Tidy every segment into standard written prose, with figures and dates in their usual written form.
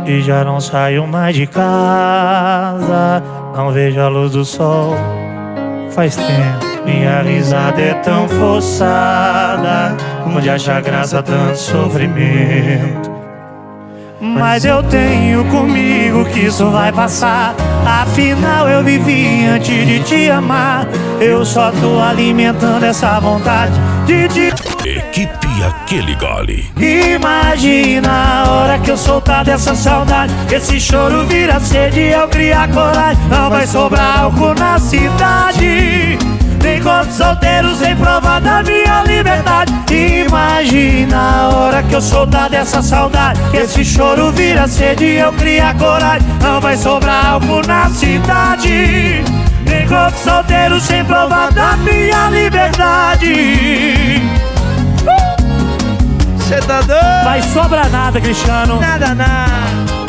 e já não saio mais de casa. Não vejo a luz do sol faz tempo. Minha risada é tão forçada, onde acha graça tanto sofrimento. Mas eu tenho comigo que isso vai passar. Afinal eu vivi antes de te amar. Eu só tô alimentando essa vontade de te... Equipe Aquele Gole. Imagina a hora que eu soltar dessa saudade, esse choro vira sede e eu criar coragem. Não vai sobrar álcool na cidade, nem corpo solteiro sem prova da minha liberdade. Imagina a hora que eu soltar dessa saudade, que esse choro vira sede e eu criar coragem. Não vai sobrar álcool na cidade, nem corpo solteiro sem prova da minha liberdade. Cê tá doido? Vai sobrar nada, Cristiano. Nada, nada.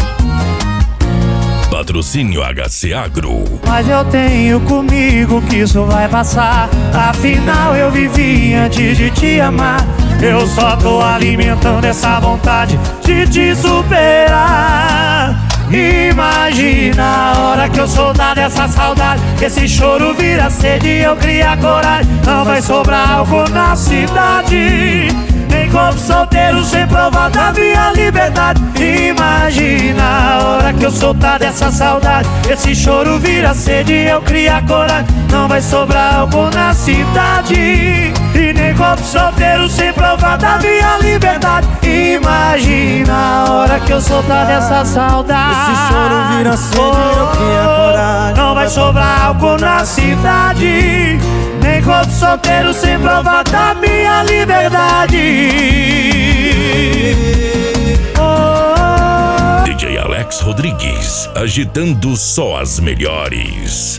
Patrocínio HC Agro. Mas eu tenho comigo que isso vai passar. Afinal eu vivi antes de te amar. Eu só tô alimentando essa vontade de te superar. Imagina a hora que eu soltar dessa saudade, que esse choro vira sede e eu criar coragem. Não vai sobrar álcool na cidade, nem corpo solteiro sem prova da minha liberdade. Imagina a hora que eu soltar dessa saudade, esse choro vira sede e eu criar coragem. Não vai sobrar álcool na cidade, e nem corpo solteiro sem prova da minha liberdade. Imagina a hora que eu soltar dessa saudade, esse choro vira sede e eu criar coragem. Não vai sobrar álcool na cidade, nem corpo solteiro sem prova da minha liberdade. DJ Alex Rodrigues, agitando só as melhores.